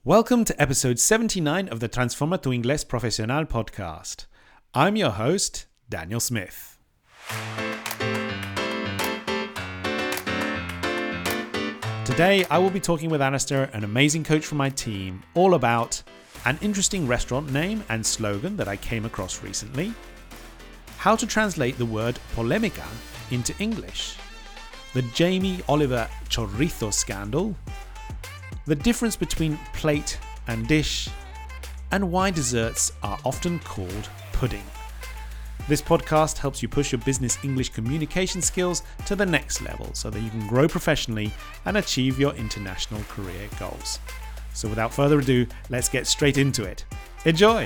Welcome to episode 79 of the Transforma tu Inglés Profesional podcast. I'm your host, Daniel Smith. Today, I will be talking with Alistair, an amazing coach from my team, all about an interesting restaurant name and slogan that I came across recently, how to translate the word polemica into English, the Jamie Oliver chorizo scandal, the difference between plate and dish, and why desserts are often called pudding. This podcast helps you push your business English communication skills to the next level so that you can grow professionally and achieve your international career goals. So without further ado, let's get straight into it. Enjoy!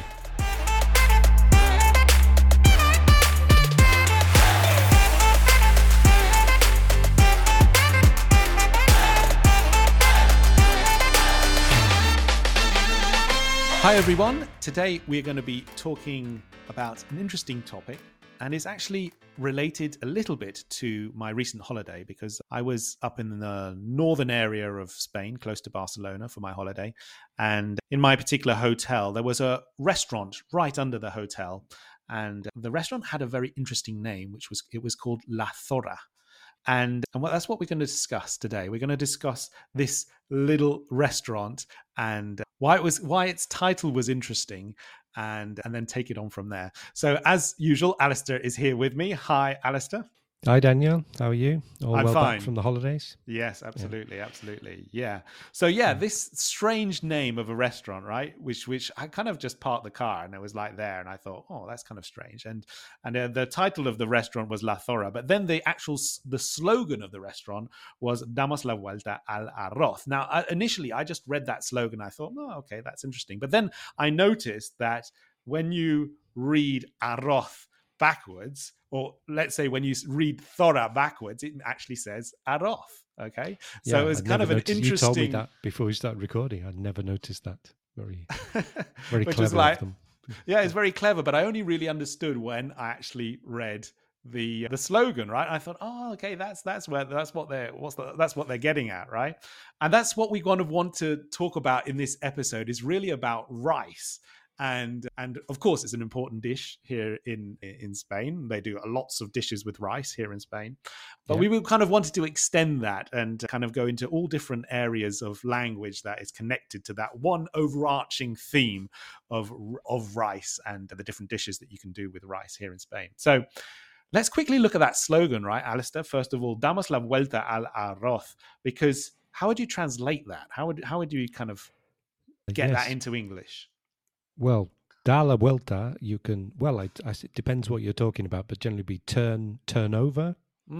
Hi everyone, today we're going to be talking about an interesting topic, and it's actually related a little bit to my recent holiday because I was up in the northern area of Spain, close to Barcelona for my holiday, and in my particular hotel there was a restaurant right under the hotel, and the restaurant had a very interesting name, it was called La Zorra. And that's what we're going to discuss today. We're going to discuss this little restaurant and why its title was interesting, and then take it on from there. So as usual, Alistair is here with me. Hi, Alistair. Hi, Daniel. How are you? All I'm well fine. Back from the holidays? Yes, absolutely, absolutely. Yeah. So this strange name of a restaurant, right? Which I kind of just parked the car and it was like there, and I thought, oh, that's kind of strange. And the title of the restaurant was La Zorra, but then the slogan of the restaurant was Damos la vuelta al arroz. Now, initially, I just read that slogan. I thought, oh, okay, that's interesting. But then I noticed that when you read arroz backwards, or let's say when you read Zorra backwards, it actually says arroz. Okay, so it's kind of an interesting. You told me that before we started recording. I'd never noticed that. Very Which clever of them. Yeah, it's very clever, but I only really understood when I actually read the slogan, right? I thought, oh, okay, that's what they're getting at, right? And that's what we kind of want to talk about in this episode, is really about rice. And of course, it's an important dish here in Spain. They do lots of dishes with rice here in Spain. But we kind of wanted to extend that and kind of go into all different areas of language that is connected to that one overarching theme of rice and the different dishes that you can do with rice here in Spain. So let's quickly look at that slogan, right, Alistair? First of all, damos la vuelta al arroz, because how would you translate that? How would you kind of get that into English? Well, da la vuelta, you can, it depends what you're talking about, but generally be turn over.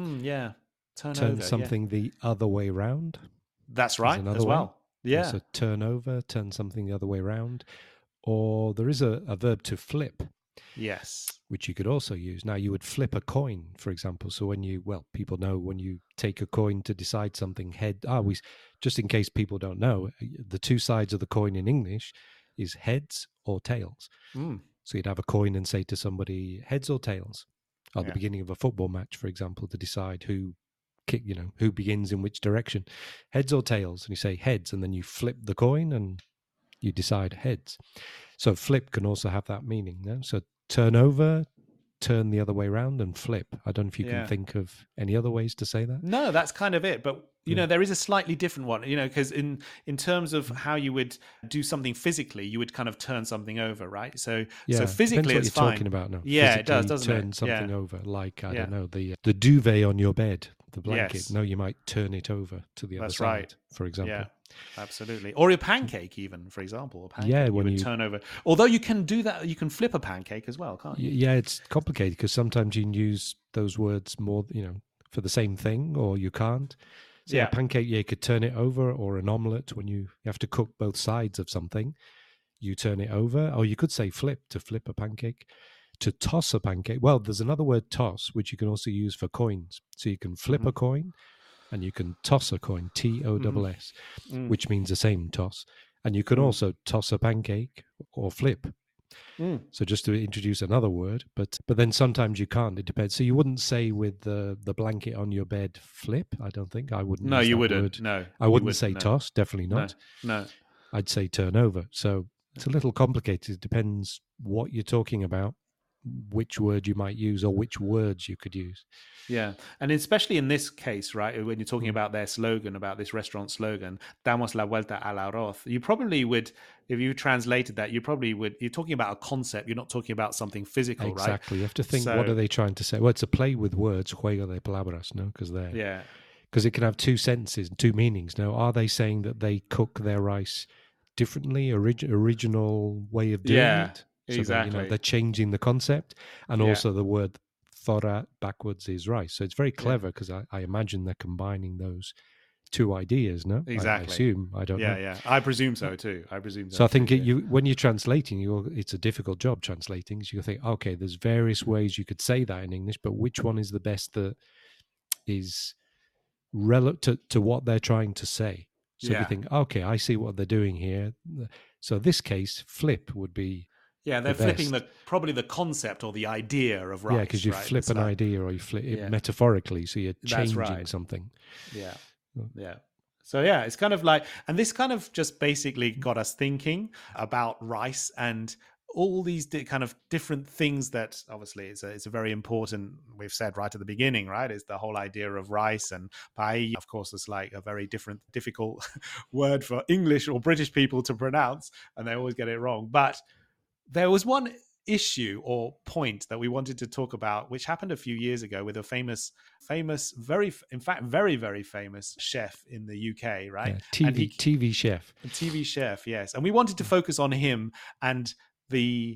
Turn something the other way round. That's right, as well. Yeah. So turn over, turn something the other way round. Or there is a verb to flip. Yes. Which you could also use. Now, you would flip a coin, for example. So people know when you take a coin to decide something, just in case people don't know, the two sides of the coin in English is heads or tails. So you'd have a coin and say to somebody, heads or tails, at the beginning of a football match, for example, to decide who begins in which direction, heads or tails. And you say heads, and then you flip the coin and you decide heads. So flip can also have that meaning. No? So turn over, turn the other way around, and flip. I don't know if you can think of any other ways to say that. No, that's kind of it. But you know, there is a slightly different one, because in terms of how you would do something physically, you would kind of turn something over, right? So physically it's fine. Talking about now. Yeah, it does, doesn't it? Turn something over, like, I don't know, the duvet on your bed, the blanket. Yes. No, you might turn it over to the other side, right. For example. Yeah, absolutely. Or a pancake even, for example. When you turn over. Although you can do that, you can flip a pancake as well, can't you? Yeah, it's complicated because sometimes you can use those words more, for the same thing, or you can't. So a pancake, you could turn it over, or an omelette when you have to cook both sides of something, you turn it over. Or you could say flip, to flip a pancake. To toss a pancake, well, there's another word, toss, which you can also use for coins. So you can flip a coin and you can toss a coin, TOSS, which means the same, toss. And you can also toss a pancake or flip. So just to introduce another word, but then sometimes you can't. It depends. So you wouldn't say with the blanket on your bed flip. I don't think I wouldn't. No, use you that wouldn't. Word. No, I wouldn't say toss. Definitely not. No. I'd say turnover. So it's a little complicated. It depends what you're talking about, which word you might use, or which words you could use. Yeah. And especially in this case, right, when you're talking about their slogan, about this restaurant slogan, Damos la vuelta al arroz, you probably would, if you translated that, you're talking about a concept. You're not talking about something physical, right? Exactly. You have to think, what are they trying to say? Well, it's a play with words, juego de palabras, no? Because it can have two sentences and two meanings. Now, are they saying that they cook their rice differently, original way of doing it? So exactly. They're changing the concept, and also the word thora backwards is rice. So it's very clever because I imagine they're combining those two ideas. No, exactly. I assume. I don't know. Yeah. I presume so too. So I think when you're translating, it's a difficult job translating. Because you think, okay, there's various ways you could say that in English, but which one is the best that is relative to what they're trying to say? So if you think, okay, I see what they're doing here. So this case, flip would be. Yeah, they're flipping probably the concept or the idea of rice. Yeah, because you flip an idea, or you flip it metaphorically, so you're changing something. Yeah. So it's kind of like, and this kind of just basically got us thinking about rice and all these kind of different things that obviously it's a very important, we've said right at the beginning, right, is the whole idea of rice. And paella, of course, is like a very difficult word for English or British people to pronounce, and they always get it wrong. But there was one issue or point that we wanted to talk about, which happened a few years ago with a very, very famous chef in the UK, right? Yeah, TV chef. A TV chef, yes. And we wanted to focus on him and the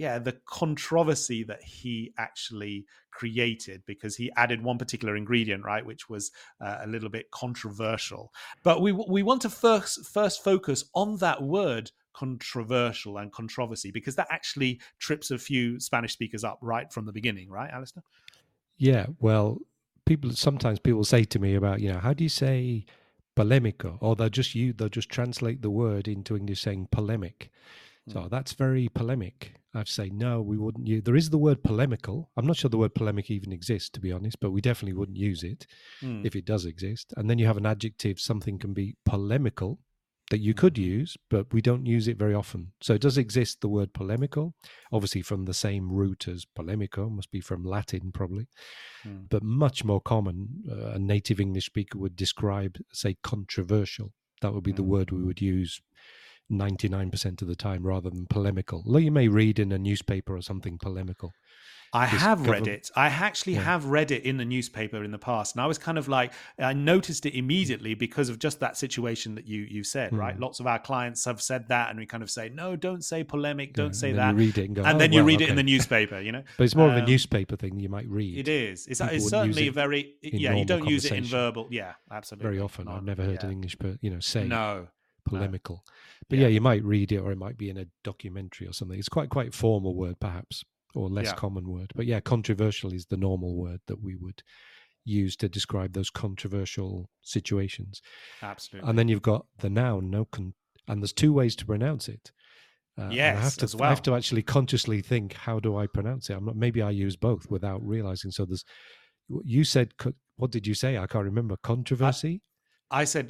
controversy that he actually created, because he added one particular ingredient, right, which was a little bit controversial. But we want to first focus on that word controversial and controversy, because that actually trips a few Spanish speakers up right from the beginning, right, Alistair? Yeah, well, sometimes people say to me about, how do you say polemico? Or they'll just translate the word into English saying polemic. So that's very polemic. I'd say, no, we wouldn't use. There is the word polemical. I'm not sure the word polemic even exists, to be honest, but we definitely wouldn't use it if it does exist. And then you have an adjective, something can be polemical, that you could use, but we don't use it very often. So it does exist, the word polemical, obviously from the same root as polemico, must be from Latin probably, but much more common. A native English speaker would describe, say, controversial. That would be the word we would use 99% of the time, rather than polemical. Although you may read in a newspaper or something polemical. I have read it. I actually have read it in the newspaper in the past. And I was kind of like, I noticed it immediately because of just that situation that you said, right? Lots of our clients have said that, and we kind of say, no, don't say polemic, don't say that. You read it and go, and then you read it in the newspaper, But it's more of a newspaper thing you might read. It is. It's certainly very, you don't use it in verbal. Yeah, absolutely. Very often. I've never heard an English, say polemical. No. But you might read it, or it might be in a documentary or something. It's quite a formal word, perhaps, or less common word. But controversial is the normal word that we would use to describe those controversial situations. Absolutely. And then you've got the noun, and there's two ways to pronounce it. Yes, I have to actually consciously think, how do I pronounce it? Maybe I use both without realizing. So you said, what did you say? I can't remember. Controversy? I said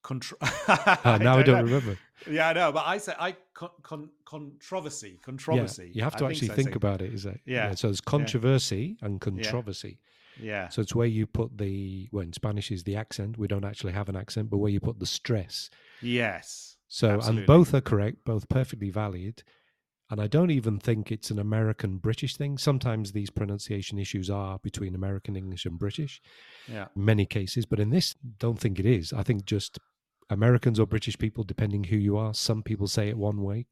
now I don't remember. Yeah, I know, but I said controversy. Yeah, you have to actually think about it. Is it? Yeah. So there's controversy and controversy. Yeah. So it's where you put in Spanish is the accent. We don't actually have an accent, but where you put the stress. Yes. So absolutely. And both are correct, both perfectly valid. And I don't even think it's an American-British thing. Sometimes these pronunciation issues are between American English and British. Yeah. In many cases, but in this, don't think it is. I think just Americans or British people, depending who you are, some people say it one way.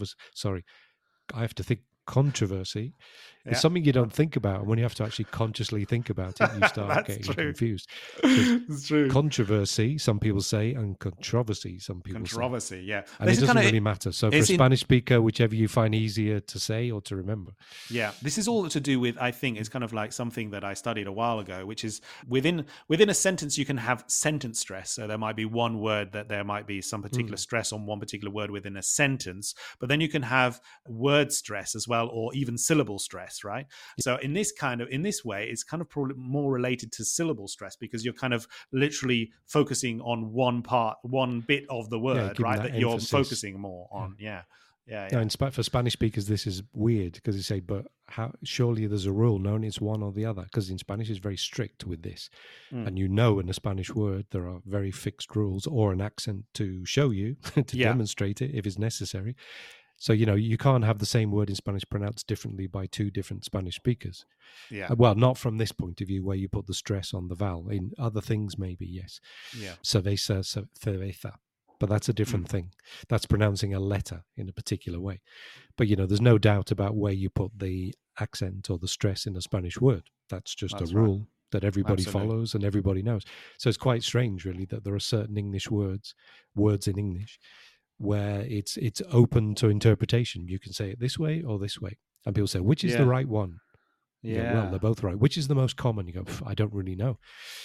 I have to think controversy. It's something you don't think about, and when you have to actually consciously think about it, you start getting confused. It's true. Controversy, some people say, and controversy, some people say. Controversy, yeah. And it doesn't really matter. So for a Spanish speaker, whichever you find easier to say or to remember. Yeah, this is all to do with, I think, it's kind of like something that I studied a while ago, which is within a sentence, you can have sentence stress. So there might be one word that there might be some particular stress on one particular word within a sentence, but then you can have word stress as well. well, or even syllable stress, right? So in this way, it's kind of probably more related to syllable stress, because you're kind of literally focusing on one bit of the word, right? That you're focusing more on. Yeah. Now, for Spanish speakers, this is weird because they say, but surely there's a rule. No, it's one or the other, because in Spanish it's very strict with this. And in a Spanish word, there are very fixed rules, or an accent to show you, to demonstrate it if it's necessary. So, you can't have the same word in Spanish pronounced differently by two different Spanish speakers. Yeah. Well, not from this point of view where you put the stress on the vowel. In other things, maybe, yes. Yeah. Cerveza, cerveza. But that's a different thing. That's pronouncing a letter in a particular way. But, there's no doubt about where you put the accent or the stress in a Spanish word. That's just a rule that everybody follows and everybody knows. So it's quite strange, really, that there are certain English words in English, where it's open to interpretation. You can say it this way or this way. And people say, which is the right one? You go, well, they're both right. Which is the most common? You go, I don't really know.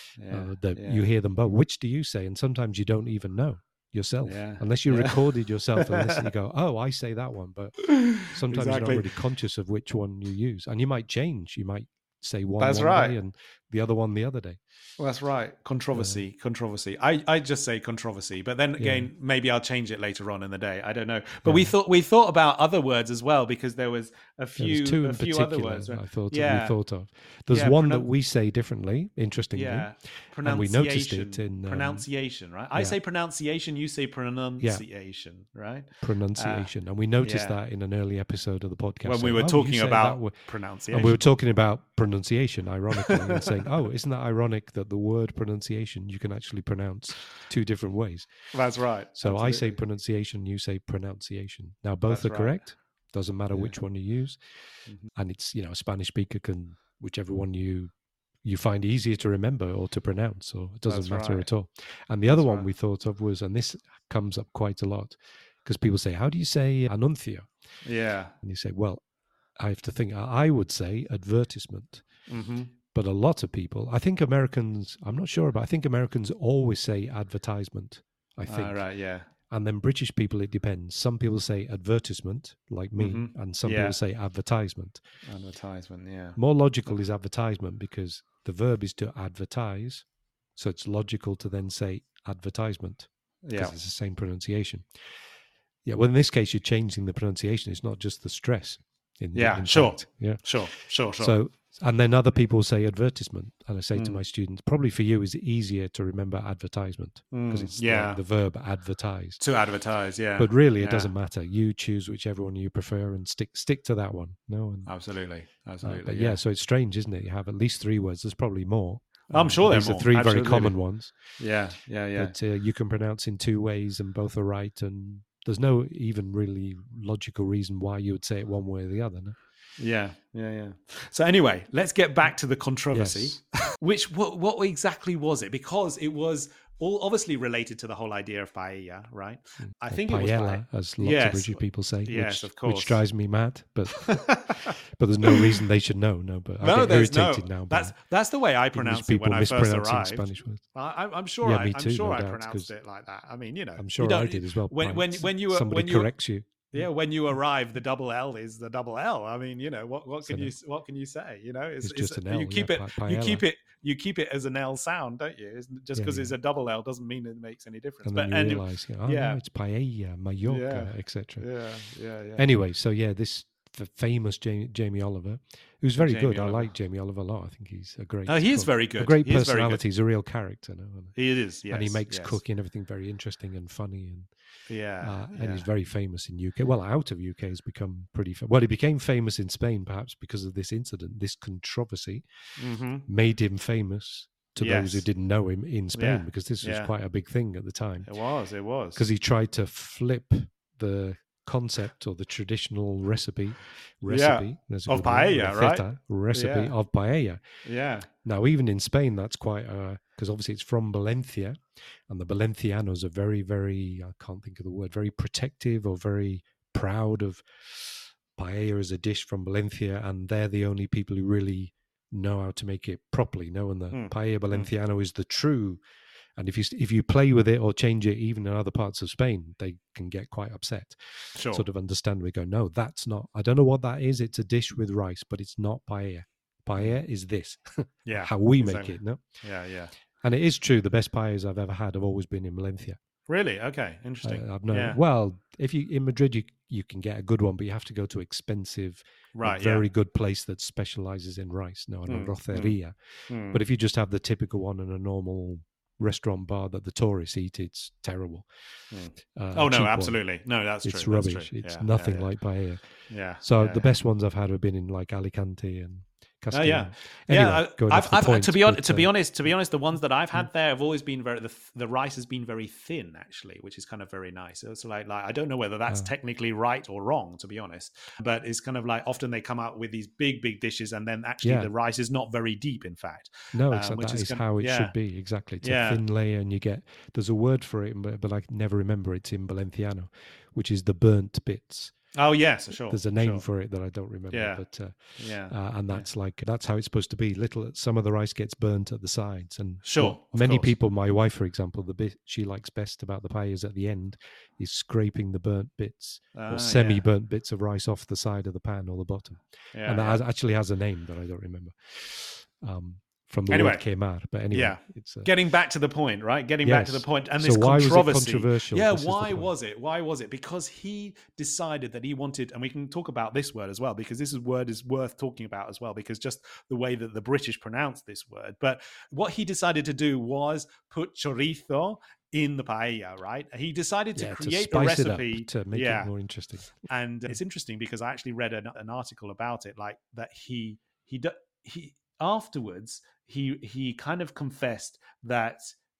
You hear them both. Which do you say? And sometimes you don't even know yourself, unless you recorded yourself and listen, you go, oh, I say that one. But sometimes you're not really conscious of which one you use. And you might change. You might say one day and the other one the other day. Well, that's right. Controversy. I just say controversy, but then again, maybe I'll change it later on in the day. I don't know. But we thought about other words as well, because there was a few other words. I thought we thought of. There's one that we say differently, interestingly. Yeah. And we noticed it in pronunciation, right? I say pronunciation, you say pronunciation, right? Pronunciation. And we noticed that in an early episode of the podcast. When we were talking about pronunciation. And we were talking about pronunciation, ironically, and saying, oh, isn't that ironic that the word pronunciation you can actually pronounce two different ways? That's right. So absolutely. I say pronunciation, you say pronunciation. Now both are correct. Doesn't matter which one you use. And it's, a Spanish speaker can, whichever one you find easier to remember or to pronounce, or it doesn't matter at all. And the other one we thought of was, and this comes up quite a lot, because people say, how do you say anuncio? Yeah. And you say, well, I have to think. I would say advertisement. But a lot of people, I think Americans, I'm not sure, but I think Americans always say advertisement, I think. Right, yeah. And then British people, it depends. Some people say advertisement, like me, and some people say advertisement. Advertisement, yeah. More logical is advertisement, because the verb is to advertise. So it's logical to then say advertisement, because it's the same pronunciation. Yeah, well, in this case, you're changing the pronunciation. It's not just the stress. Sure. So, and then other people say advertisement, and I say to my students, probably for you is easier to remember advertisement, because it's the verb advertise. To advertise, yeah. But really, it doesn't matter. You choose whichever one you prefer and stick to that one. Absolutely. But so it's strange, isn't it? You have at least 3 words. There's probably more. I'm sure there's more. These are 3 very common ones. Yeah. That you can pronounce in 2 ways, and both are right, and there's no even really logical reason why you would say it one way or the other. No? Yeah. So anyway, let's get back to the controversy. Yes. What exactly was it? Because it was all obviously related to the whole idea of paella, right? I think paella, it was as lots of British people say. Yes, of course. Which drives me mad, but there's no reason they should know. No, but I get irritated now. That's the way I pronounced it when I first arrived. Spanish words. I'm sure. Yeah, me too, I'm sure I pronounced it like that. I mean, I'm sure I did as well. When you somebody corrects you. Yeah, when you arrive, the double L is the double L. I mean, what can you say? It's just an L. You keep it as an L sound, don't you? Just because it's a double L doesn't mean it makes any difference. And then you realize, no, it's paella, Mallorca, etc. Yeah. Anyway, so this the famous Jamie Oliver, who's very good. I like Jamie Oliver a lot. I think he's a great. He is very good. A great personality. He's a real character. He is. Yes, and he makes cooking everything very interesting and funny and. And he's very famous in UK. Well, out of UK has become pretty. Well, he became famous in Spain, perhaps because of this incident, this controversy, made him famous to those who didn't know him in Spain, because this was quite a big thing at the time. It was because he tried to flip the concept or the traditional recipe of paella, right? Recipe of paella. Yeah. Now, even in Spain, that's quite because obviously it's from Valencia, and the Valencianos are very, very, I can't think of the word, very protective or very proud of paella as a dish from Valencia, and they're the only people who really know how to make it properly. And the paella Valenciano is the true And if you play with it or change it, even in other parts of Spain, they can get quite upset. Sure. Sort of understand. We go, no, that's not. I don't know what that is. It's a dish with rice, but it's not paella. Paella is this. Yeah. How we exactly. make it. No. Yeah. Yeah. And it is true. The best paellas I've ever had have always been in Valencia. Really? Okay. Interesting. I've known. Yeah. Well, if you in Madrid, you can get a good one, but you have to go to expensive, Right. very good place that specializes in rice. No, an arroceria. But if you just have the typical one in a normal restaurant bar that the tourists eat, it's terrible. Oh no, absolutely. No, that's true. It's rubbish. That's true. It's nothing like paella. Yeah. So the best ones I've had have been in like Alicante and Castile. Yeah. Anyway, to be honest, the ones that I've had there have always been the rice has been very thin, actually, which is kind of very nice. So it's like I don't know whether that's technically right or wrong, to be honest, but it's kind of like often they come out with these big dishes, and then actually the rice is not very deep, in fact. No, that is how it should be. Exactly. It's a thin layer, and you get, there's a word for it, but I never remember. It's in Valenciano, which is the burnt bits. Oh yes, sure. There's a name for it that I don't remember. Yeah. But and that's that's how it's supposed to be. Some of the rice gets burnt at the sides, and many people. My wife, for example, the bit she likes best about the paellas at the end is scraping the burnt bits or semi-burnt bits of rice off the side of the pan or the bottom. And that actually has a name that I don't remember. From the word quemar, but anyway, it's getting back to the point, right? Getting back to the point, and this controversy. Why was it controversial? Yeah, why was it? Why was it? Because he decided that he wanted, and we can talk about this word as well, because this word is worth talking about as well, because just the way that the British pronounce this word. But what he decided to do was put chorizo in the paella, right? He decided to create a recipe to make it more interesting. And it's interesting because I actually read an article about it, like that he afterwards. He kind of confessed that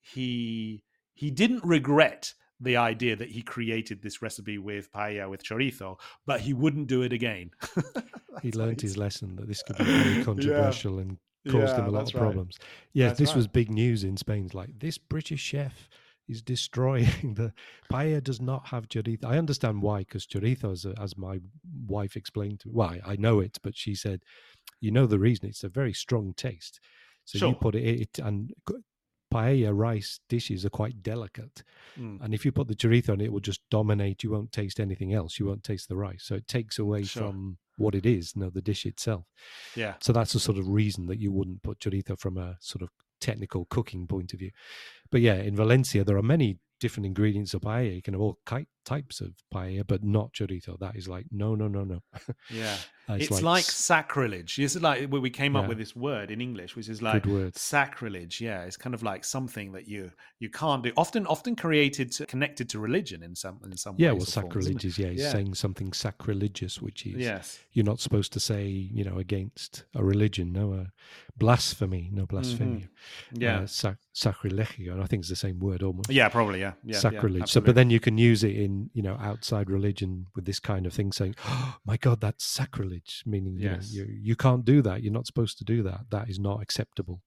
he didn't regret the idea that he created this recipe with paella with chorizo, but he wouldn't do it again. He learned his lesson that this could be very controversial and caused him a lot of problems. Yes, this was big news in Spain. It's like, this British chef is destroying the paella. Does not have chorizo. I understand why, because chorizo, as my wife explained to me, well, I know it, but she said, you know the reason, it's a very strong taste. So you put it, and paella rice dishes are quite delicate. And if you put the chorizo on, it will just dominate. You won't taste anything else. You won't taste the rice. So it takes away from what it is, the dish itself. Yeah. So that's the sort of reason that you wouldn't put chorizo from a sort of technical cooking point of view. But yeah, in Valencia, there are many different ingredients of paella. You can have all types of paella, but not chorizo. That is like, no. Yeah. It's like sacrilege. It's like we came up with this word in English, which is like sacrilege. Yeah, it's kind of like something that you can't do. Often connected to religion in some ways. Yeah, well, sacrilege is saying something sacrilegious, which is you're not supposed to say, against a religion. No, blasphemy, no blasphemy. Yeah, sacrilegio, and I think it's the same word almost. Yeah, probably. Yeah, sacrilege. So, but then you can use it in outside religion with this kind of thing, saying, "Oh my God, that's sacrilege." Meaning, you can't do that. You're not supposed to do that. That is not acceptable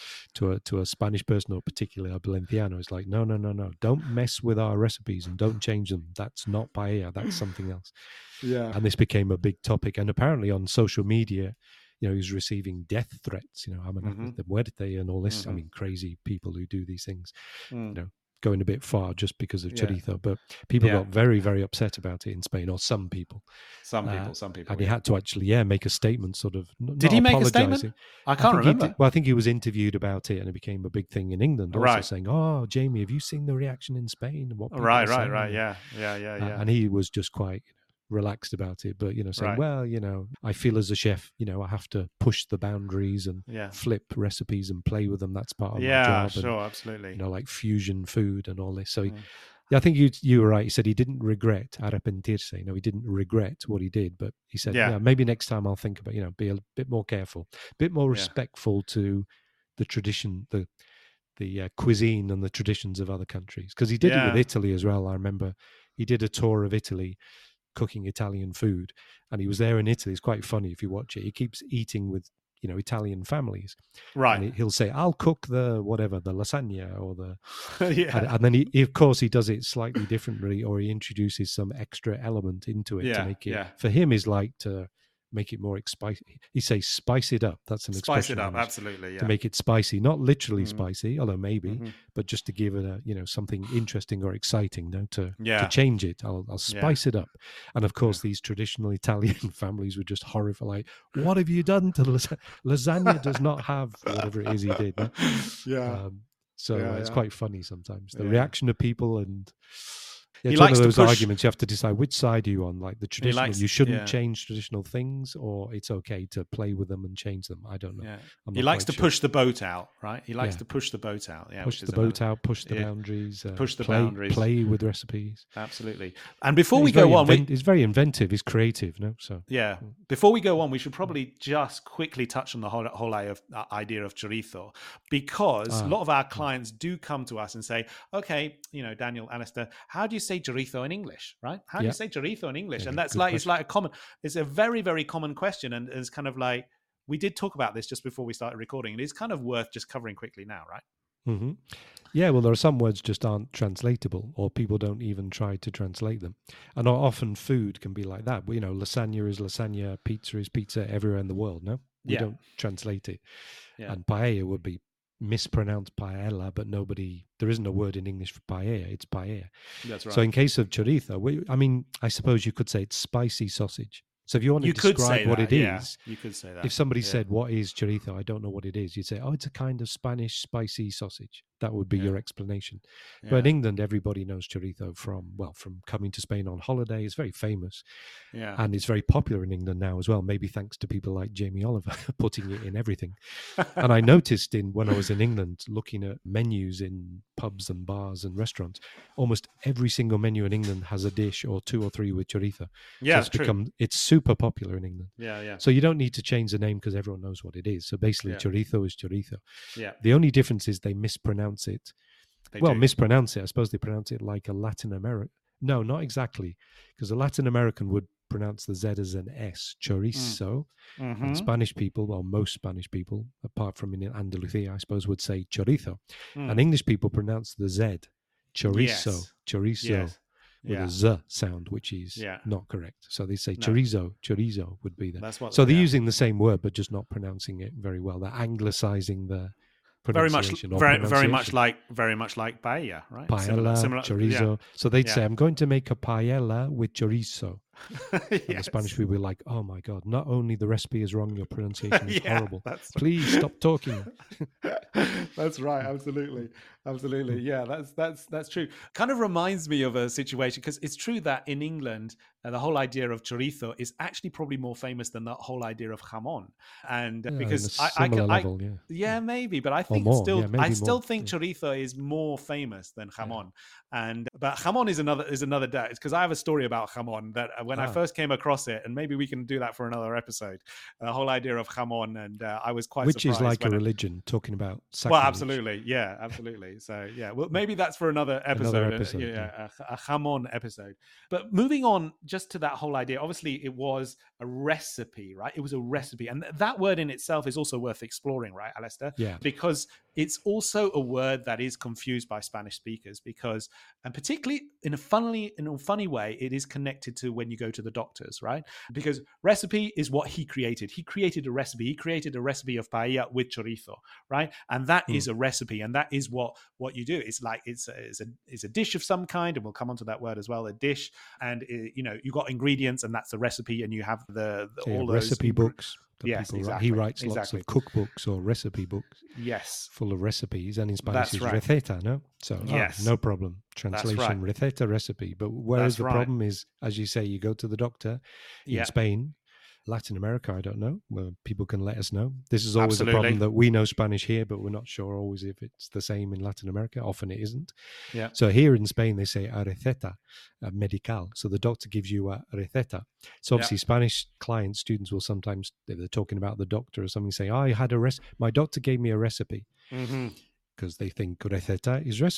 to a Spanish person, or particularly a Valenciano. It's like, no. Don't mess with our recipes and don't change them. That's not paella. That's something else. Yeah. And this became a big topic. And apparently on social media, he's receiving death threats. The muerte and all this. I mean, crazy people who do these things. Going a bit far just because of chorizo, but people got very, very upset about it in Spain, or some people. Some people. And he had to actually, make a statement, sort of. Did he make a statement? I can't remember. I think he was interviewed about it, and it became a big thing in England, also saying, "Oh, Jamie, have you seen the reaction in Spain?" What right. Yeah. And he was just quite relaxed about it, but saying, well, I feel as a chef, I have to push the boundaries and flip recipes and play with them. That's part of my job. Sure, absolutely. Like fusion food and all this. So I think you were right. He said he didn't regret arrepentirse. He didn't regret what he did, but he said, maybe next time I'll think about, be a bit more careful, a bit more respectful to the tradition, the cuisine and the traditions of other countries. Because he did it with Italy as well. I remember he did a tour of Italy, cooking Italian food, and he was there in Italy. It's quite funny if you watch it. He keeps eating with Italian families, right? And he'll say, "I'll cook the lasagna or the," and then he of course he does it slightly differently, or he introduces some extra element into it to make it. For him, is like to make it more spicy. You say spice it up. That's an Spice expression. it up, absolutely, yeah. To make it spicy, not literally Mm. spicy, although maybe, Mhm. but just to give it a, something interesting or exciting, to Yeah. change it. I'll spice it up. And of course, these traditional Italian families were just horrified. Like, what have you done to lasagna? Does not have whatever it is he did. No? Yeah. So Yeah, it's yeah. quite funny sometimes. The Yeah. reaction of people, and He it's one likes of to those push- arguments. You have to decide which side are you on. Like the traditional, likes- you shouldn't yeah. change traditional things, or it's okay to play with them and change them. I don't know. Yeah. I'm He not likes to quite sure. push the boat out, right? He likes Yeah. to push the boat out. Yeah, Push which the is boat another- out, push the yeah. boundaries, Push the play, boundaries. play with recipes. Absolutely. And before He's we go very on, he's very inventive. He's creative, no? So yeah. Before we go on, we should probably just quickly touch on the whole idea of chorizo, because a lot of our clients do come to us and say, "Okay, Daniel, Alistair, how do you say chorizo in English? Right? How do you say chorizo in English?" Yeah, And that's good like question. it's a very, very common question, and it's kind of like we did talk about this just before we started recording, and it's kind of worth just covering quickly now, right? Mm-hmm. Yeah, well, there are some words just aren't translatable, or people don't even try to translate them. And often food can be like that. Lasagna is lasagna, pizza is pizza everywhere in the world, no? We don't translate it. Yeah. And paella would be mispronounced paella, but there isn't a word in English for paella, it's paella. That's right. So in case of chorizo, I suppose you could say it's spicy sausage. So if you want to describe what it is, you could say that. if somebody said, "What is chorizo?" I don't know what it is. You'd say, "Oh, it's a kind of Spanish spicy sausage." That would be your explanation. Yeah. But in England, everybody knows chorizo from coming to Spain on holiday. It's very famous. Yeah. And it's very popular in England now as well, maybe thanks to people like Jamie Oliver putting it in everything. And I noticed when I was in England, looking at menus in pubs and bars and restaurants, almost every single menu in England has a dish or two or three with chorizo. Yeah, so it's super popular in England. Yeah, yeah. So you don't need to change the name because everyone knows what it is. So basically, chorizo is chorizo. Yeah. The only difference is they mispronounce it. Mispronounce it. I suppose they pronounce it like a Latin American. No, not exactly, because a Latin American would pronounce the Z as an S, chorizo. And Spanish people, or most Spanish people, apart from in Andalusia, I suppose, would say chorizo. And English people pronounce the Z, chorizo, chorizo, with a Z sound, which is not correct. So they say chorizo would be there. So they're using the same word, but just not pronouncing it very well. They're anglicizing the pronunciation. Very much like paella, right? Paella, similar chorizo. Yeah. So they'd say, "I'm going to make a paella with chorizo." Yes. And the Spanish people were like, "Oh my God, not only the recipe is wrong, your pronunciation is horrible. Please stop talking." That's right. Absolutely. Yeah, that's true. Kind of reminds me of a situation, because it's true that in England, the whole idea of chorizo is actually probably more famous than the whole idea of jamon. And because level, maybe, but I think still think chorizo is more famous than jamon. But jamon is another day. It's because I have a story about jamon that when I first came across it, and maybe we can do that for another episode, the whole idea of jamon, and I was quite surprised. Which is like a religion, talking about sacrilege. Well, absolutely. Yeah, absolutely. So, yeah, well, maybe that's for another episode. A jamon episode. But moving on just to that whole idea, obviously it was a recipe, right? It was a recipe. And that word in itself is also worth exploring, right, Alistair? Yeah. Because it's also a word that is confused by Spanish speakers and particularly in a funny way, it is connected to when you go to the doctors, right? Because recipe is what he created. He created a recipe. He created a recipe of paella with chorizo, right? And that is a recipe, and that is what you do. It's like it's a dish of some kind, and we'll come onto that word as well. A dish, and you got ingredients, and that's the recipe, and you have all those recipe books. Yes, exactly. He writes lots of cookbooks or recipe books. Yes, full of recipes, and in Spanish it's receta, no? So no problem. Translation, receta, recipe. But whereas the problem is, as you say, you go to the doctor in Spain, Latin America, I don't know. Well, people can let us know. This is always a problem that we know Spanish here, but we're not sure always if it's the same in Latin America. Often it isn't. Yeah. So here in Spain, they say a receta medical. So the doctor gives you a receta. So obviously Spanish clients, students will sometimes, if they're talking about the doctor or something, say, I had my doctor gave me a recipe. Because they think receta is recipe.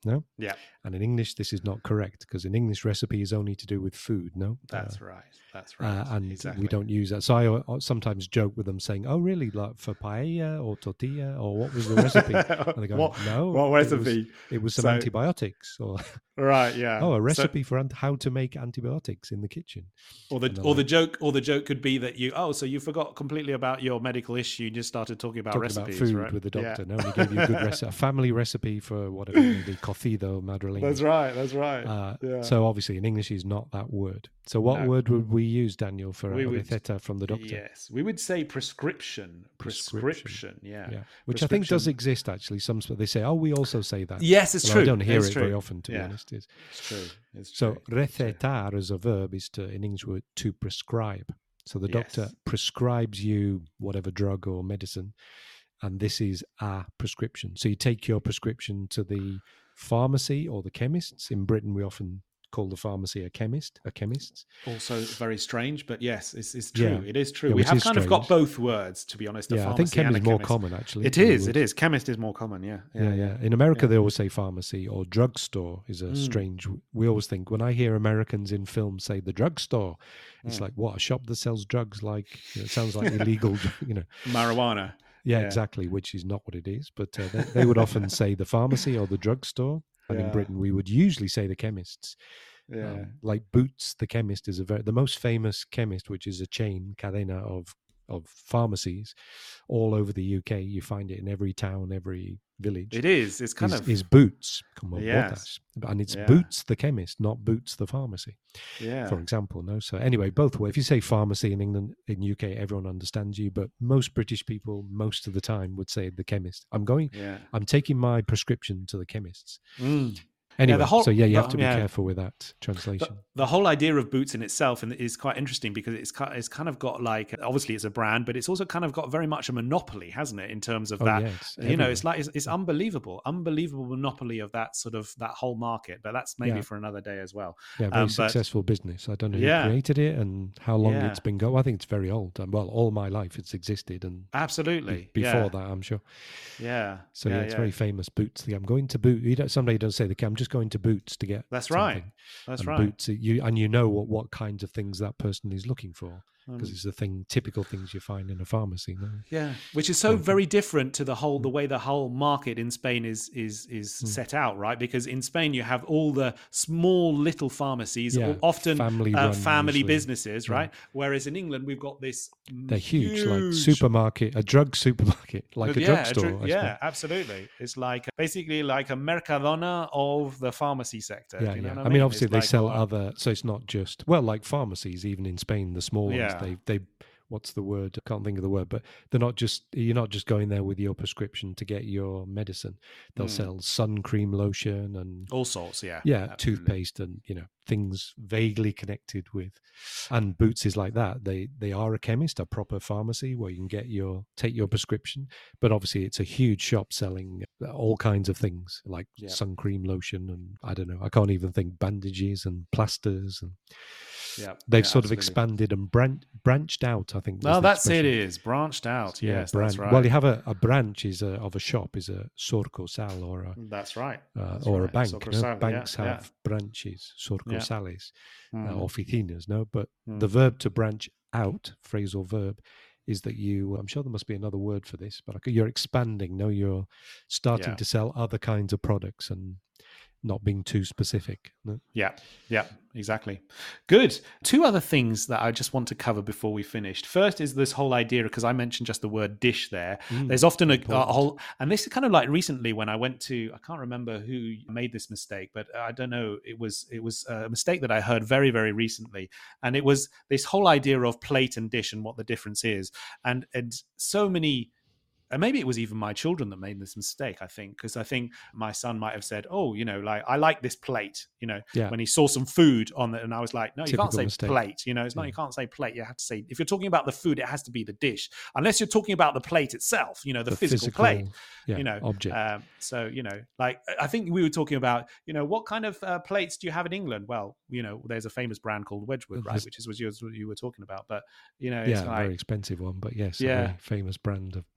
No? Yeah, And in English, this is not correct, because in English, recipe is only to do with food, no? that's right. That's right. And Exactly. we don't use that. So I sometimes joke with them saying, "Oh, really? Like for paella or tortilla, or what was the recipe?" And they go, "No, what recipe? It was some So- antibiotics." Or Right. Yeah. oh, a So- recipe for how to make antibiotics in the kitchen. Or the joke could be that so you forgot completely about your medical issue. You just started talking about Talking recipes, about food right? with the doctor. Yeah. No, and he gave you a good a family recipe for whatever, the cocido madrileño. That's right. That's right. Yeah. So obviously in English is not that word. So what word would we use, Daniel, for a receta from the doctor? Yes, we would say prescription. Prescription. Yeah. Which I think does exist actually. Some they say, "Oh, we also say that." Yes, it's true. I don't hear it's it true. very often, to be honest. It's true. So recetar as a verb is in English word to prescribe. So the doctor prescribes you whatever drug or medicine, and this is a prescription. So you take your prescription to the pharmacy or the chemists. In Britain, we often call the pharmacy a chemist. Also very strange, but yes, it's true. Yeah. It is true. Yeah, we which have is kind of strange. got both words, to be honest. I think chemist is more common, actually. It is. Chemist is more common, yeah. In America, they always say pharmacy, or drugstore is a strange... We always think, when I hear Americans in films say the drugstore, it's like, what, a shop that sells drugs? Like, it sounds like illegal, Marijuana. Yeah, exactly, which is not what it is. But they would often say the pharmacy or the drugstore. And in Britain, we would usually say the chemists. Yeah. Like Boots, the chemist, is the most famous chemist, which is a chain, cadena of pharmacies all over the UK. You find it in every town, every village. It is. It's kind is Boots. Yes. And it's Boots the chemist, not Boots the pharmacy. Yeah. For example, no. So anyway, both ways. If you say pharmacy in England, in UK, everyone understands you, but most British people, most of the time, would say the chemist. I'm taking my prescription to the chemists. Anyway, you have to be careful with that translation. The whole idea of Boots in itself is quite interesting, because it's kind of got like, obviously it's a brand, but it's also kind of got very much a monopoly, hasn't it, in terms of that? Yeah, it's like it's unbelievable monopoly of that sort of that whole market. But that's maybe for another day as well. Yeah, very successful business. I don't know who created it and how long it's been going. I think it's very old. Well, all my life it's existed, and absolutely before that, I'm sure. Yeah. So it's very famous. Boots. I'm going to Boots. Someday you don't say I'm just going to Boots to get. That's something. right. That's and right. Boots. You know what kinds of things that person is looking for, because it's typical things you find in a pharmacy. No? Yeah, which is so very different to the way the whole market in Spain is set out, right? Because in Spain you have all the small little pharmacies, often family businesses, right? Whereas in England we've got this. They're huge, like supermarket, a drug supermarket, like a drugstore. Absolutely. It's like basically like a Mercadona of the pharmacy sector. Yeah, you know I mean, obviously they sell other, so it's not just like pharmacies, even in Spain, the small ones. They what's the word? I can't think of the word, but you're not just going there with your prescription to get your medicine. They'll sell sun cream, lotion, and all sorts. Yeah, absolutely. Toothpaste, and things vaguely connected with. And Boots is like that. They are a chemist, a proper pharmacy where you can take your prescription. But obviously, it's a huge shop selling all kinds of things like sun cream, lotion, and I don't know. I can't even think bandages and plasters and. They've sort of expanded and branched out, I think. No, that's it. Is branched out. Yes, that's right. Well, you have a branch of a shop is a sucursal or a. That's right. Or a bank. Banks have branches, sucursales, oficinas. No, but the verb to branch out, phrasal verb, is that I'm sure there must be another word for this, but you're expanding. No, you're starting to sell other kinds of products and. Not being too specific. No? Yeah, exactly. Good. Two other things that I just want to cover before we finished. First is this whole idea, because I mentioned just the word dish there. There's often a whole, and this is kind of like recently when I went to, I can't remember who made this mistake, but I don't know, it was a mistake that I heard very, very recently. And it was this whole idea of plate and dish and what the difference is. And so many, and maybe it was even my children that made this mistake, I think, because I think my son might have said, like, I like this plate, when he saw some food on it. And I was like, no, you can't say plate. It's not, you can't say plate. You have to say, if you're talking about the food, it has to be the dish, unless you're talking about the plate itself, the physical plate, object. So, like, I think we were talking about, what kind of plates do you have in England? Well, there's a famous brand called Wedgwood, right? Which is what you were talking about. But, it's like, very expensive one, but yes, a very famous brand of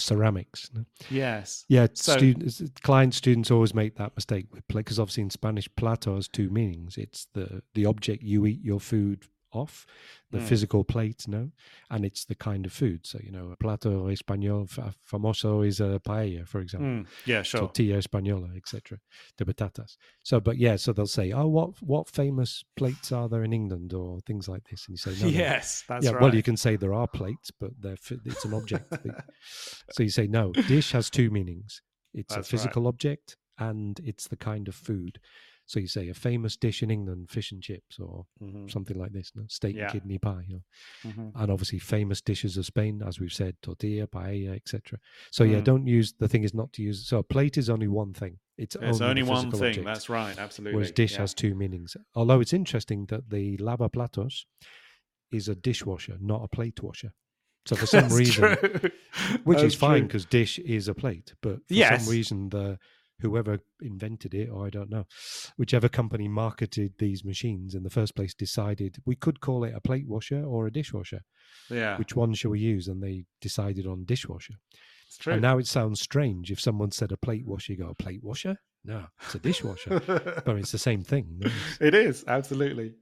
ceramics. No? Yes. Yeah, So students always make that mistake with plate, because obviously in Spanish, plato has two meanings. It's the object you eat your food off, the physical plate, no, and it's the kind of food. So, plato español famoso is a paella, for example. Yeah, sure. Tortilla española, etc. De patatas. So, but yeah, so they'll say, oh, what famous plates are there in England, or things like this, and you say, no, yes, that's right. Well, you can say there are plates, but it's an object. So you say, no, dish has two meanings. It's a physical object, and it's the kind of food. So you say a famous dish in England, fish and chips, or something like this, no? Steak and kidney pie. And obviously famous dishes of Spain, as we've said, tortilla, paella, etc. So don't use, the thing is not to use, so a plate is only one thing. It's only one thing. Object, that's right, absolutely. Whereas dish has two meanings. Although it's interesting that the lavaplatos is a dishwasher, not a plate washer. So for some reason, which is fine because dish is a plate, but for some reason whoever invented it, or I don't know, whichever company marketed these machines in the first place decided we could call it a plate washer or a dishwasher. Yeah. Which one shall we use? And they decided on dishwasher. It's true. And now it sounds strange if someone said a plate washer, you go, a plate washer? No, it's a dishwasher. But it's the same thing. No? It is, absolutely.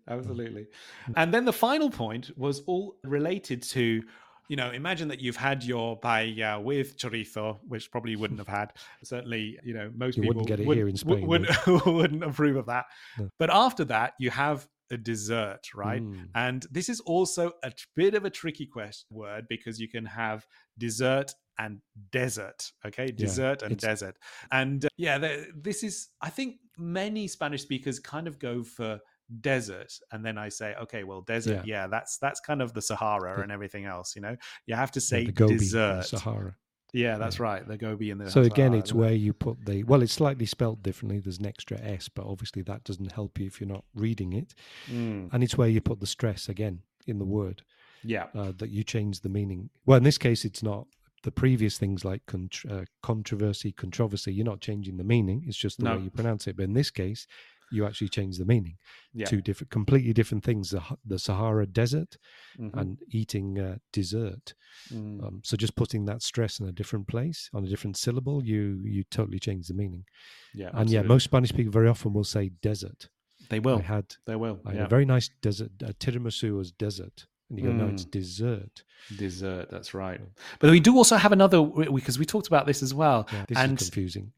And then the final point was all related to, imagine that you've had your paella with chorizo, which probably you wouldn't have had. Certainly, most people wouldn't get it here in Spain. Wouldn't approve of that. No. But after that, you have a dessert, right? And this is also a bit of a tricky word, because you can have dessert and desert, okay? Dessert and desert. And this is, I think many Spanish speakers kind of go for desert, and then I say, okay, well, desert, that's kind of the Sahara and everything else, you have to say the Gobi, dessert. the Sahara. Yeah, that's right. The Gobi and the So Sahara, again, it's where you put it's slightly spelt differently. There's an extra S, but obviously that doesn't help you if you're not reading it. And it's where you put the stress again in the word. Yeah. That you change the meaning. Well, in this case, it's not the previous things like controversy, you're not changing the meaning. It's just the way you pronounce it. But in this case, you actually change the meaning. Two completely different things. The Sahara Desert and eating dessert. So just putting that stress in a different place, on a different syllable, you totally change the meaning. Yeah, and most Spanish people very often will say desert. They will. I had a very nice desert. Tiramisu was desert. And you go, no, it's dessert. Dessert, that's right. But we do also have another, because we talked about this as well. Yeah, this is confusing.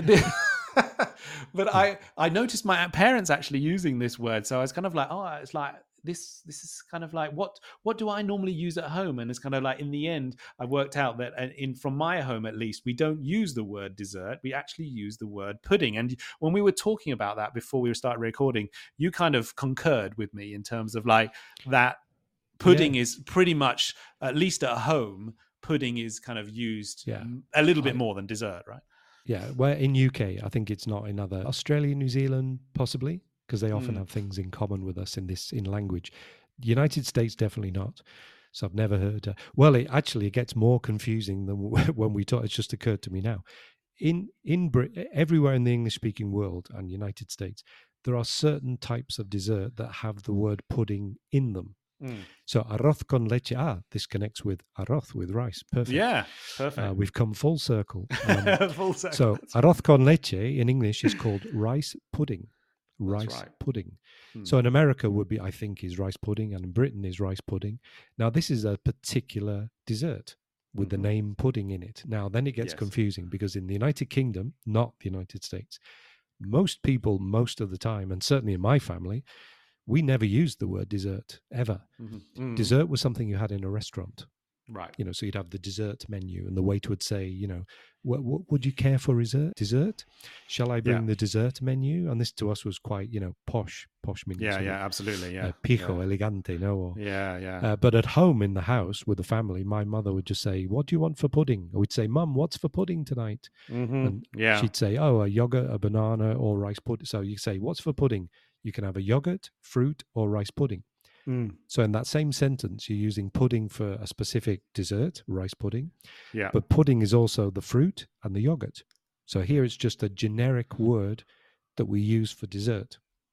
But I noticed my parents actually using this word. So I was kind of like, it's like, this is kind of like, what do I normally use at home? And it's kind of like, in the end, I worked out that from my home, at least, we don't use the word dessert. We actually use the word pudding. And when we were talking about that before we started recording, you kind of concurred with me in terms of like that. Pudding is pretty much, at least at home, pudding is kind of used a little bit more than dessert, right? Yeah, where in UK, I think it's not in other Australia, New Zealand, possibly, because they often have things in common with us in language. The United States, definitely not. So I've never heard. It gets more confusing than when we talk. It's just occurred to me now. Everywhere in the English-speaking world and United States, there are certain types of dessert that have the word pudding in them. So arroz con leche. This connects with arroz, with rice. Perfect. Yeah, perfect. We've come full circle. Full circle. So arroz con leche in English is called rice pudding. Pudding. So in America is rice pudding, and in Britain is rice pudding. Now this is a particular dessert with the name pudding in it. Now then it gets confusing, because in the United Kingdom, not the United States, most people, most of the time, and certainly in my family, we never used the word dessert, ever. Dessert was something you had in a restaurant. Right. So you'd have the dessert menu, and the waiter would say, what would you care for dessert? Shall I bring the dessert menu? And this to us was quite, posh menu. Yeah, absolutely. Yeah. Pijo, elegante, no? Yeah. But at home in the house with the family, my mother would just say, what do you want for pudding? Or we'd say, Mum, what's for pudding tonight? And she'd say, a yogurt, a banana, or rice pudding. So you say, what's for pudding? You can have a yogurt, fruit, or rice pudding. So in that same sentence, you're using pudding for a specific dessert, rice pudding. Yeah. But pudding is also the fruit and the yogurt. So here it's just a generic word that we use for dessert.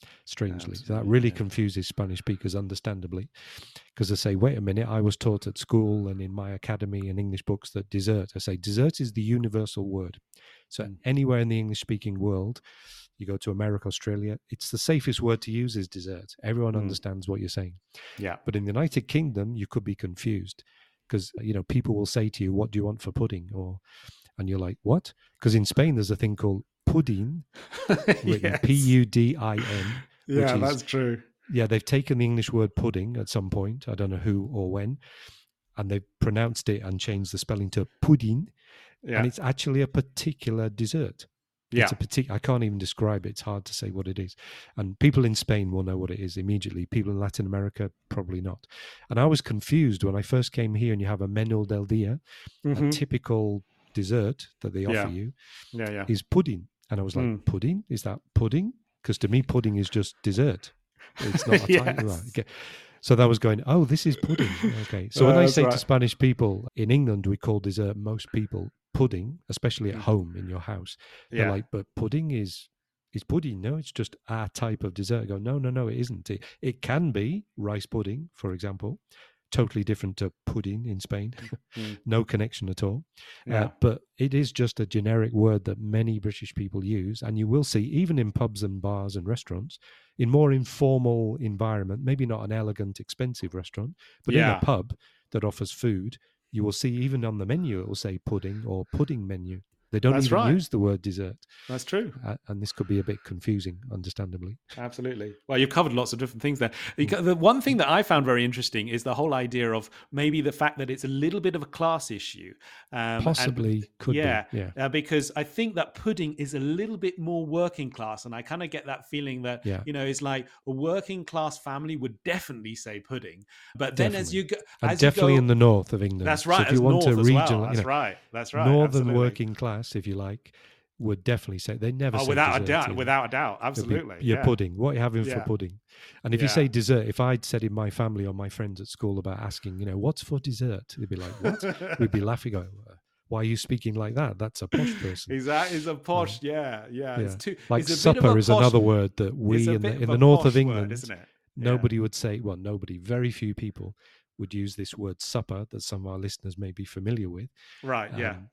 strangely. So that really confuses Spanish speakers, understandably, because they say, wait a minute, I was taught at school and in my academy and English books that dessert. I say, dessert is the universal word. So anywhere in the English-speaking world, you go to America, Australia, it's the safest word to use is dessert. Everyone understands what you're saying. Yeah. But in the United Kingdom, you could be confused because, people will say to you, what do you want for pudding? And you're like, what? Because in Spain, there's a thing called pudding, written P-U-D-I-N. Yeah, that's true. Yeah, they've taken the English word pudding at some point. I don't know who or when. And they've pronounced it and changed the spelling to pudding. Yeah. And it's actually a particular dessert. Yeah. I can't even describe it. It's hard to say what it is. And people in Spain will know what it is immediately. People in Latin America, probably not. And I was confused when I first came here and you have a menú del día, a typical dessert that they offer you is pudding. And I was like, pudding? Is that pudding? Because to me, pudding is just dessert. It's not a type. Right. Okay. So that was going, oh, this is pudding. Okay. So when I say to Spanish people, in England, we call dessert most people pudding, especially at home in your house. They're like, but pudding is pudding. No, it's just a type of dessert. I go, no, it isn't. It can be rice pudding, for example. Totally different to pudding in Spain. No connection at all. But it is just a generic word that many British people use. And you will see, even in pubs and bars and restaurants, in more informal environment, maybe not an elegant, expensive restaurant, but in a pub that offers food, you will see even on the menu, it will say pudding or pudding menu. They don't use the word dessert. That's true. And this could be a bit confusing, understandably. Absolutely. Well, you've covered lots of different things there. The one thing that I found very interesting is the whole idea of maybe the fact that it's a little bit of a class issue. Possibly could be. Yeah. Because I think that pudding is a little bit more working class. And I kind of get that feeling that, it's like a working class family would definitely say pudding. But then as you go... definitely in the north of England. That's right. So if you want to regional... That's right. Northern Absolutely. working class, if you like, would definitely say they never say without dessert, without a doubt, absolutely. Your pudding. What are you having for pudding? And if you say dessert, if I'd said in my family or my friends at school about asking, what's for dessert? They'd be like, what? We'd be laughing, going, why are you speaking like that? That's a posh person. Is a posh, It's too, like supper is another word that we in the north of England, word, isn't it? Nobody would say, very few people would use this word supper that some of our listeners may be familiar with. Right,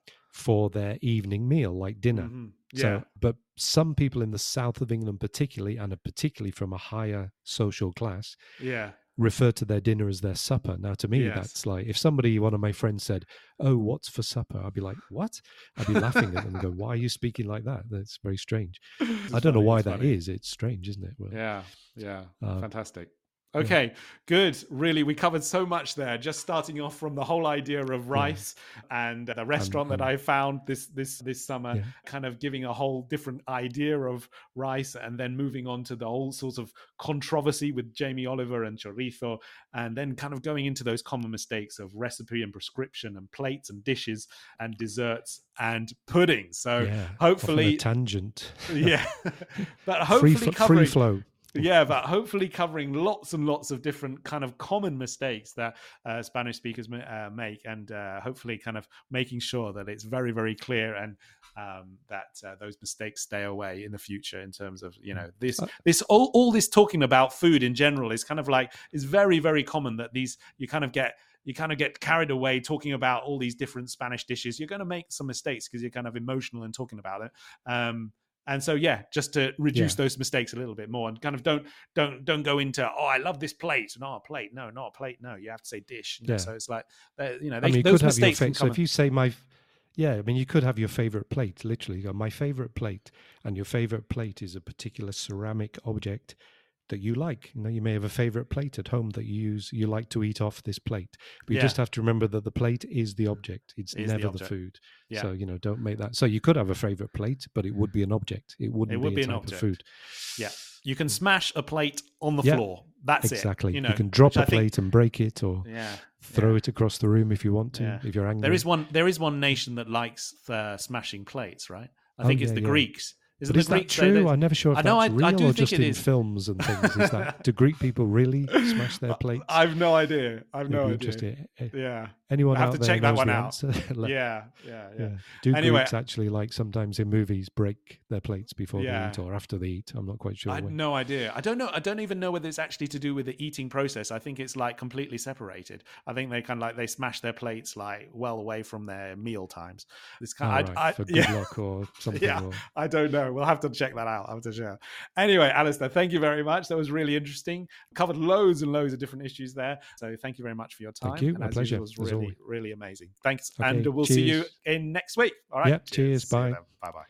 for their evening meal, like dinner. So, but some people in the south of England particularly, and particularly from a higher social class, refer to their dinner as their supper. Now, to me, that's like, if one of my friends said, oh, what's for supper? I'd be like, what? I'd be laughing at them and go, why are you speaking like that? That's very strange. I don't know why that is. It's strange, isn't it? Well, fantastic. Okay, good. Really, we covered so much there. Just starting off from the whole idea of rice and the restaurant that I found this summer, kind of giving a whole different idea of rice, and then moving on to the whole sorts of controversy with Jamie Oliver and chorizo, and then kind of going into those common mistakes of recipe and prescription and plates and dishes and desserts and pudding. So hopefully, tangent. But hopefully free flow. But hopefully covering lots and lots of different kind of common mistakes that Spanish speakers make, and hopefully kind of making sure that it's very, very clear and that those mistakes stay away in the future in terms of, this all this talking about food in general is kind of like, is very, very common that you kind of get carried away talking about all these different Spanish dishes. You're going to make some mistakes because you're kind of emotional in talking about it. And so, just to reduce those mistakes a little bit more, and kind of don't go into, I love this plate. No, a plate. No, not a plate. No, you have to say dish. So it's like, those mistakes. So if you say you could have your favorite plate. Literally, my favorite plate, and your favorite plate is a particular ceramic object that you like. You may have a favorite plate at home that you like to eat off this plate, but you just have to remember that the plate is the object. It's never the food. So don't make that. So you could have a favorite plate, but it would be an object. It wouldn't be a type of food. You can smash a plate on the floor. That's exactly. You can drop a plate and break it, or throw it across the room if you want to. If you're angry, there is one nation that likes smashing plates, right? I think it's the Greeks. Isn't But is the that Greeks say true? that- I'm never sure if I know, that's I real do or think just it in is. films and things. Is that do Greek people really smash their plates? I've no idea. I've It'd no be idea. interesting. Yeah. Anyone I have out to there check that knows one the out. answer? Yeah. Do Anyway, Greeks actually, like sometimes in movies, break their plates before they Yeah. eat or after they eat? I'm not quite sure. I had when. no idea. I don't know. I don't even know whether it's actually to do with the eating process. I think it's like completely separated. I think they kind of like they smash their plates like well away from their meal times. It's kind of, Right, for good luck or something. Yeah, or... I don't know. We'll have to check that out. I'll have to share. Anyway, Alistair, thank you very much. That was really interesting. Covered loads and loads of different issues there. So thank you very much for your time. Thank you. And My as pleasure. usual, it was really, really amazing. Thanks. Okay, And we'll see you cheers. in next week. All right. Yep, cheers. See you Bye. then. Bye-bye.